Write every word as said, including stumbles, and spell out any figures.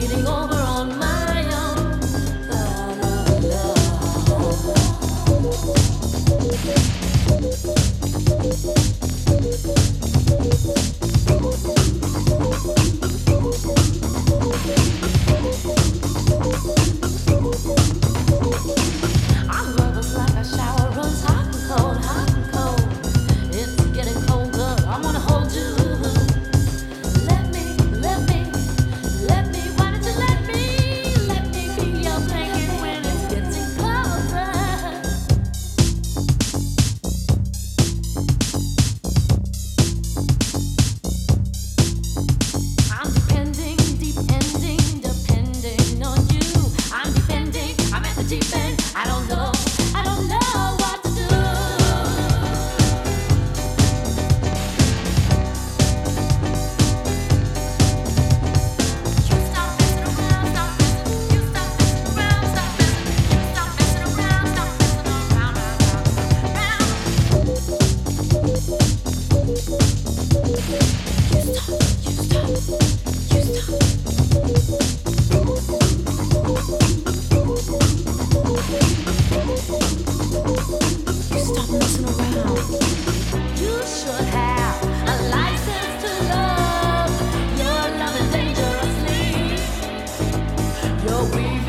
getting over on my own. Love, our love is like a shower, runs hot and cold, hot and cold. It's getting colder. I wanna hold you. Let me, let me, let me. Why don't you let me, let me be your blanket when it's getting colder? I'm depending, depending, depending on you. I'm depending. I'm at the deep end. I don't know. I don't know what to do. You stop messing around, stop messing. You stop messing around, stop messing. You stop messing around, stop messing around, around, around. You stop, you stop, you stop. You stop messing around. You should have a license to love. You're loving dangerously. You're weak.